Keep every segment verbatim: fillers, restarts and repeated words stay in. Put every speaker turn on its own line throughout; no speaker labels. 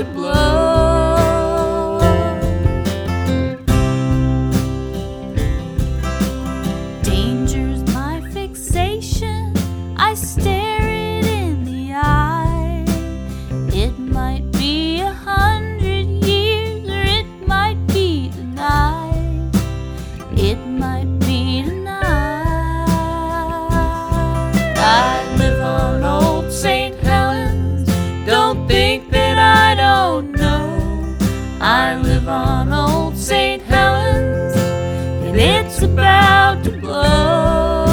to blow.
Danger's my fixation, I stare it in the eye. It might be a hundred years, or it might be tonight. It might be tonight. I live on Old Saint Helens, don't think that I don't know. I live on Old Saint Helens, and it's about to blow.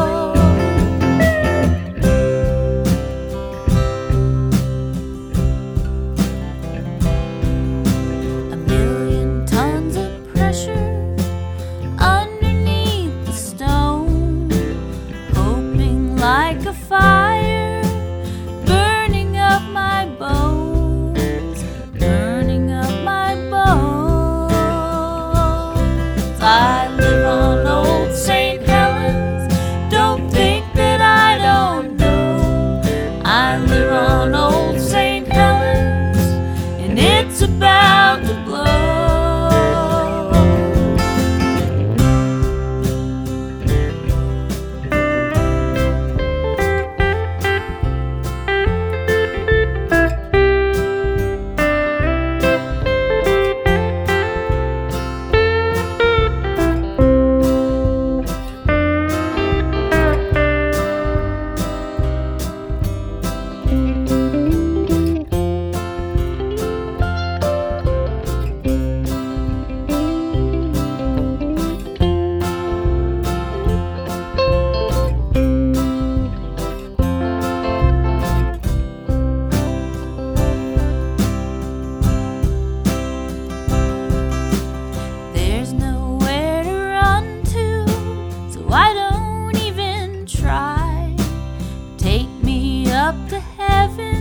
A million tons of pressure underneath the stone, hoping like a fire, burning up my bones, burning up my bones. I live on Old Saint Helens, don't think that I don't know. I live on Old Saint Helens, and it's about to blow. There's nowhere to run to, so I don't even try. Take me up to heaven,